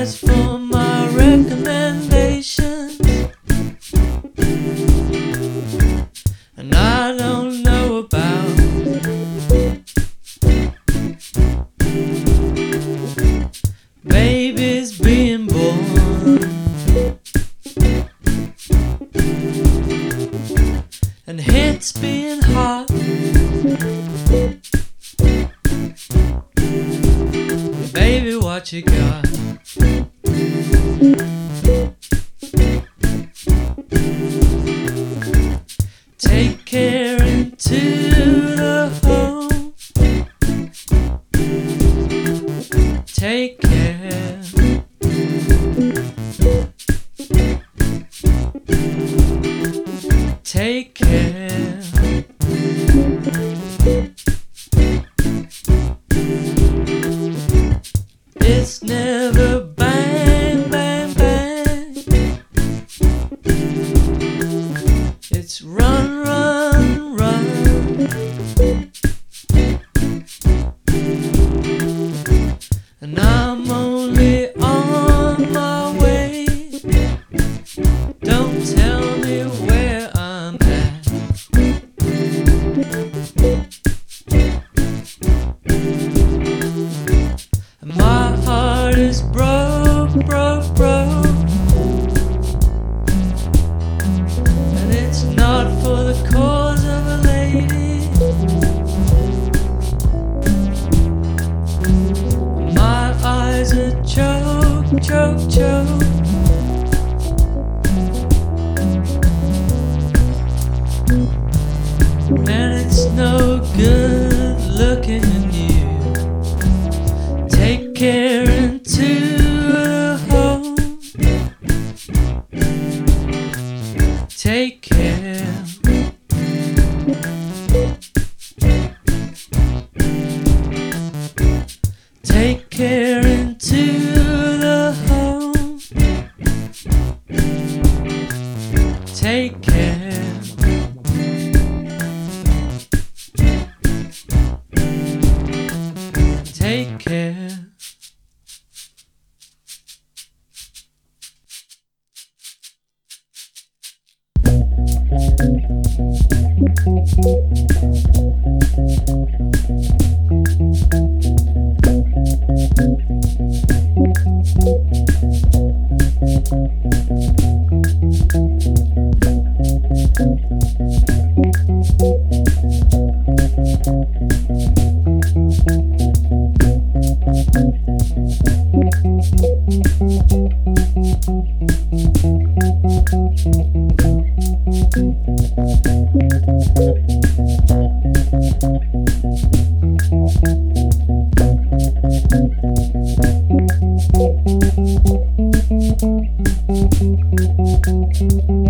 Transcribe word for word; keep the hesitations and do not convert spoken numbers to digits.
As for my recommendations, and I don't know about babies being born and hits being hot. Baby, what you got? Take care into the home. Take care. Take care. It's never bang, bang, bang. It's run, run, run. And I'm only on my way. Don't tell me where I'm at. My heart is broke, broke, broke, and it's not for the cause of a lady. My eyes are choke, choke, choke. And it's no good looking at you. Take care into the home. Take care. Take care into the home. Take care. Take care. Thank you.